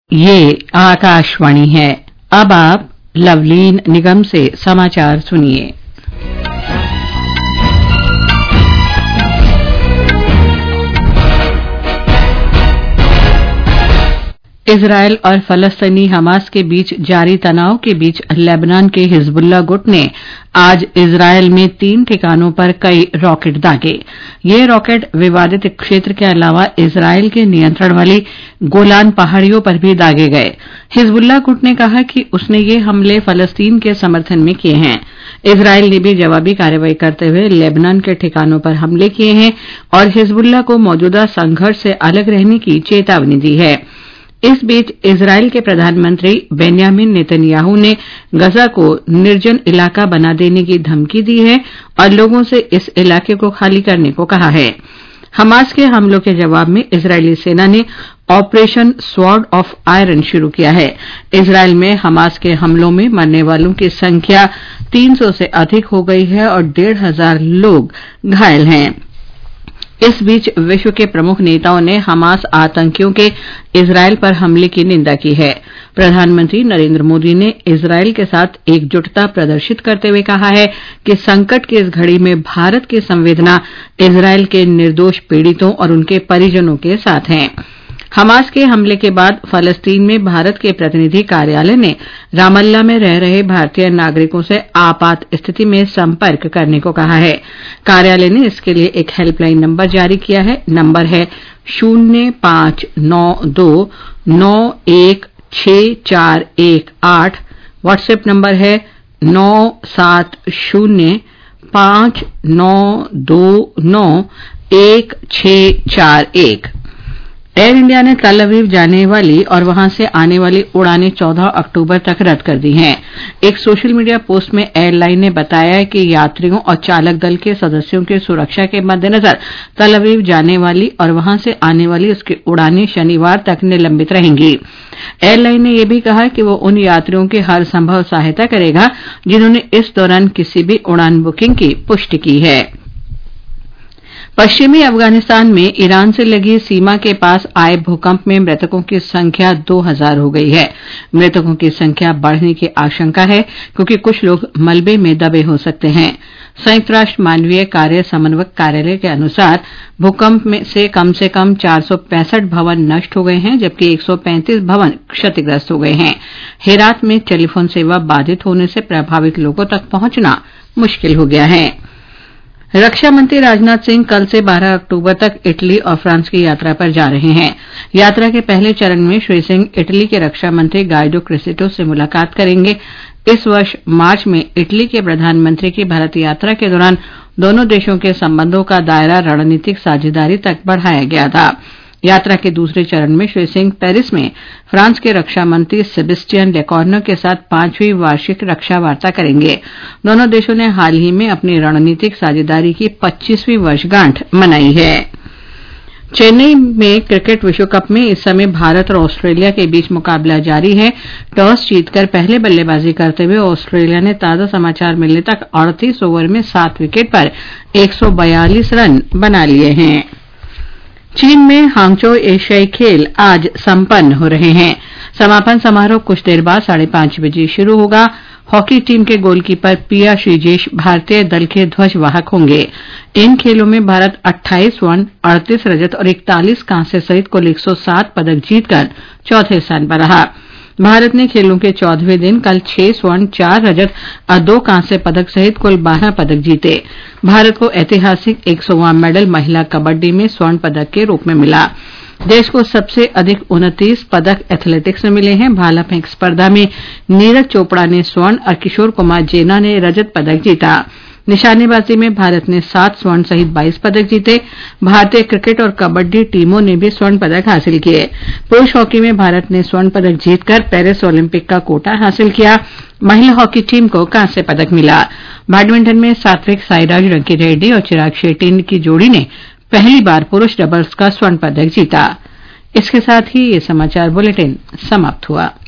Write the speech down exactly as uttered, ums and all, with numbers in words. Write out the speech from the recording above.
ये आकाशवाणी है। अब आप लवलीन निगम से समाचार सुनिए। इजरायल और फलस्तीनी हमास के बीच जारी तनाव के बीच लेबनान के हिजबुल्लाह गुट ने आज इजरायल में तीन ठिकानों पर कई रॉकेट दागे। ये रॉकेट विवादित क्षेत्र के अलावा इजरायल के नियंत्रण वाली गोलान पहाड़ियों पर भी दागे गए। हिजबुल्लाह गुट ने कहा कि उसने ये हमले फलस्तीन के समर्थन में किए हैं। इजरायल ने भी जवाबी कार्रवाई करते हुए लेबनान के ठिकानों पर हमले किए हैं और हिजबुल्लाह को मौजूदा संघर्ष से अलग रहने की चेतावनी दी है। इस बीच इजरायल के प्रधानमंत्री बेन्यामिन नेतन्याहू ने गजा को निर्जन इलाका बना देने की धमकी दी है और लोगों से इस इलाके को खाली करने को कहा है। हमास के हमलों के जवाब में इजरायली सेना ने ऑपरेशन स्वॉर्ड ऑफ आयरन शुरू किया है। इजरायल में हमास के हमलों में मरने वालों की संख्या तीन सौ से अधिक हो गई है और डेढ़ हजार लोग घायल हैं। इस बीच विश्व के प्रमुख नेताओं ने हमास आतंकियों के इजरायल पर हमले की निंदा की है। प्रधानमंत्री नरेंद्र मोदी ने इजरायल के साथ एकजुटता प्रदर्शित करते हुए कहा है कि संकट की इस घड़ी में भारत की संवेदना इजरायल के निर्दोष पीड़ितों और उनके परिजनों के साथ है। हमास के हमले के बाद फलस्तीन में भारत के प्रतिनिधि कार्यालय ने रामल्ला में रह रहे भारतीय नागरिकों से आपात स्थिति में संपर्क करने को कहा है। कार्यालय ने इसके लिए एक हेल्पलाइन नंबर जारी किया है। नंबर है शून्य पांच नौ दो नौ एक छह चार एक आठ। व्हाट्सएप नंबर है नौ सात शून्य पांच नौ दो नौ एक छह चार एक। एयर इंडिया ने तल अवीव जाने वाली और वहां से आने वाली उड़ानें चौदह अक्टूबर तक रद्द कर दी हैं। एक सोशल मीडिया पोस्ट में एयरलाइन ने बताया है कि यात्रियों और चालक दल के सदस्यों की सुरक्षा के मद्देनजर तल अवीव जाने वाली और वहां से आने वाली उसकी उड़ानें शनिवार तक निलंबित रहेंगी। एयरलाइन ने यह भी कहा कि वो उन यात्रियों की हर संभव सहायता करेगा जिन्होंने इस दौरान किसी भी उड़ान बुकिंग की पुष्टि की है। पश्चिमी अफगानिस्तान में ईरान से लगी सीमा के पास आए भूकंप में मृतकों की संख्या दो हजार हो गई है। मृतकों की संख्या बढ़ने की आशंका है क्योंकि कुछ लोग मलबे में दबे हो सकते हैं। संयुक्त राष्ट्र मानवीय कार्य समन्वयक कार्यालय के अनुसार भूकंप में से कम से कम चार सौ पैंसठ भवन नष्ट हो गए हैं जबकि एक सौ पैंतीस भवन क्षतिग्रस्त हो गए हैं। हेरात में टेलीफोन सेवा बाधित होने से प्रभावित लोगों तक पहुंचना मुश्किल हो गया है। रक्षा मंत्री राजनाथ सिंह कल से बारह अक्टूबर तक इटली और फ्रांस की यात्रा पर जा रहे हैं। यात्रा के पहले चरण में श्री सिंह इटली के रक्षा मंत्री गाइडो क्रेसिटो से मुलाकात करेंगे। इस वर्ष मार्च में इटली के प्रधानमंत्री की भारत यात्रा के दौरान दोनों देशों के संबंधों का दायरा रणनीतिक साझेदारी तक बढ़ाया गया था। यात्रा के दूसरे चरण में श्री सिंह पेरिस में फ्रांस के रक्षा मंत्री सेबेस्टियन लेकॉर्नो के साथ पांचवीं वार्षिक रक्षा वार्ता करेंगे। दोनों देशों ने हाल ही में अपनी रणनीतिक साझेदारी की पच्चीसवीं वर्षगांठ मनाई है। चेन्नई में क्रिकेट विश्व कप में इस समय भारत और ऑस्ट्रेलिया के बीच मुकाबला जारी है। टॉस जीतकर पहले बल्लेबाजी करते हुए ऑस्ट्रेलिया ने ताजा समाचार मिलने तक अड़तीस ओवर में सात विकेट पर एक सौ बयालीस रन बना लिए हैं। चीन में हांगझो एशियाई खेल आज संपन्न हो रहे हैं। समापन समारोह कुछ देर बाद साढ़े पांच बजे शुरू होगा। हॉकी टीम के गोलकीपर पिया श्रीजेश भारतीय दल के ध्वजवाहक होंगे। इन खेलों में भारत अट्ठाईस स्वर्ण, अड़तीस रजत और इकतालीस कांस्य सहित कुल एक सौ सात पदक जीतकर चौथे स्थान पर रहा। भारत ने खेलों के चौदहवें दिन कल छह स्वर्ण, चार रजत और दो कांस्य पदक सहित कुल बारह पदक जीते। भारत को ऐतिहासिक एक सौवां मेडल महिला कबड्डी में स्वर्ण पदक के रूप में मिला। देश को सबसे अधिक उनतीस पदक एथलेटिक्स में मिले हैं। भाला फेंक स्पर्धा में नीरज चोपड़ा ने स्वर्ण और किशोर कुमार जेना ने रजत पदक जीता। निशानेबाजी में भारत ने सात स्वर्ण सहित बाईस पदक जीते। भारतीय क्रिकेट और कबड्डी टीमों ने भी स्वर्ण पदक हासिल किए। पुरुष हॉकी में भारत ने स्वर्ण पदक जीतकर पेरिस ओलंपिक का कोटा हासिल किया। महिला हॉकी टीम को कांस्य पदक मिला। बैडमिंटन में सात्विक साईराज रंकीरेड्डी और चिराग शेट्टी की जोड़ी ने पहली बार पुरुष डबल्स का स्वर्ण पदक जीता। इसके साथ ही ये समाचार बुलेटिन समाप्त हुआ।